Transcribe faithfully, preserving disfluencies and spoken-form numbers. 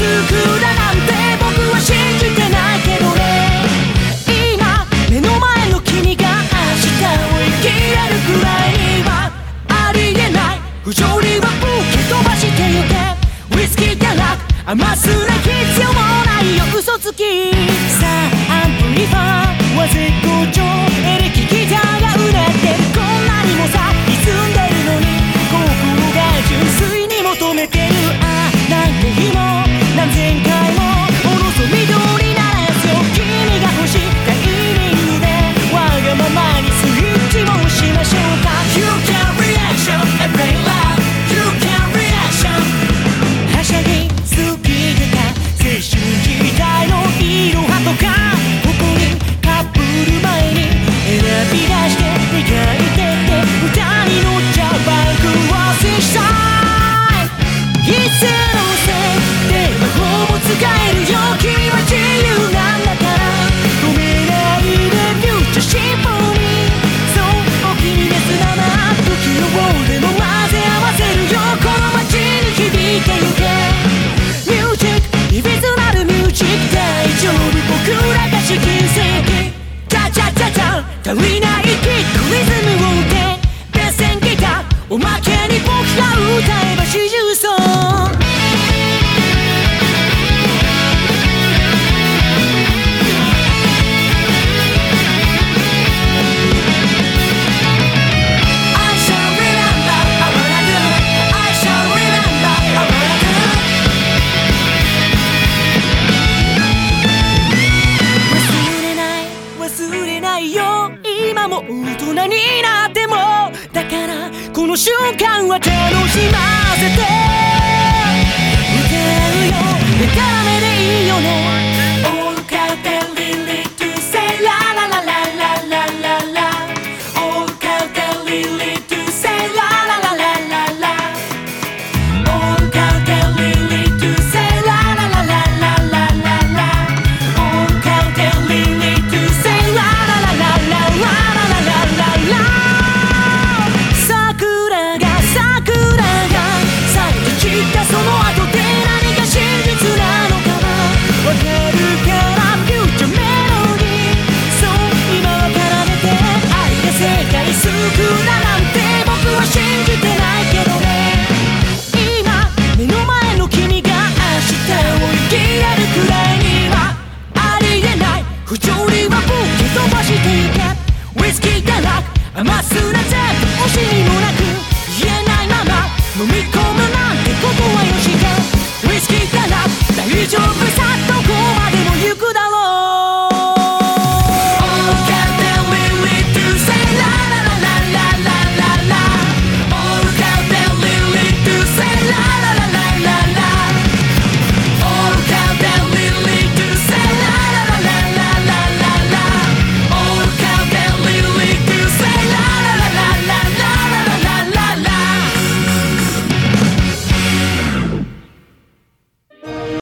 くだなんて僕は信じてないけどね。今目の前の君が明日を生きれるくらいにはありえない不条理は吹き飛ばしてゆけ。ウイスキーじゃなく甘すな必要もないよ嘘つき。さあアンプリファーは絶好調、エレキギターがうなってる。こんなにもさ歪んでるのにここが純粋に求めてる。ああなんて日も何千回もおろそ緑ならすよ。君が欲しいタイミングでわがままにスイッチをしましょうか。 You can reaction and play loud You can reaction はしゃぎ好きでか青春時代のいろはとかここにカップル前に選び出して磨いてって歌に乗っちゃうバイクを接したい。いつのせいで魔法も使えるよ。君は自由なんだから止めないでフューチャーシンフォニー。そうお気に召すまま不器用でも混ぜ合わせるよ。この街に響いてゆけ。ミュージックいびつなるミュージック大丈夫僕らが試金石。チャチャチャチャ足りないキックリズムを打て。ベースンギターおまけに僕が歌えば四重奏。今も大人になってもだからこの瞬間は楽しませて歌うよ。でたらめでいいよね。